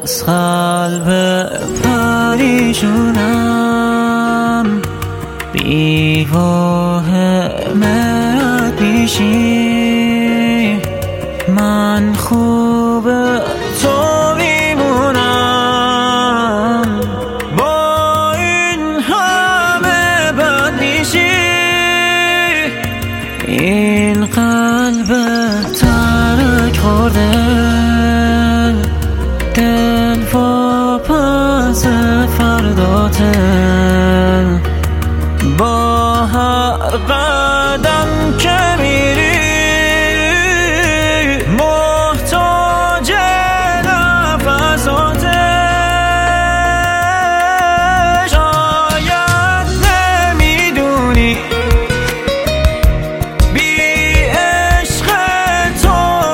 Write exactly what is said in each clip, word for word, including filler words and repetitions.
از قلب پریشونم بی واهمت میشی، من خوب تو میمونم با این همه بد میشی. این قلب ترک خورده دل واپس فرداته، با هر قدم که میری محتاج نفساته. شاید نمیدونی بی عشق تو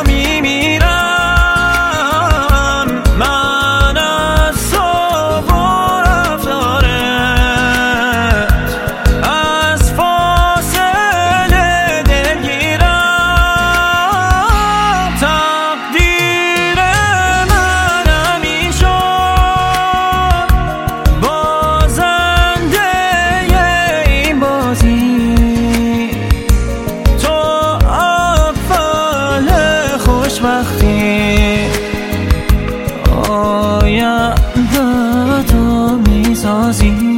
میمیرم، من از تو و رفتارت از فاصله دلگیرم. تقدیر من همین شد بازنده این بازی، تو اول خوشبختی آینده تو میسازی.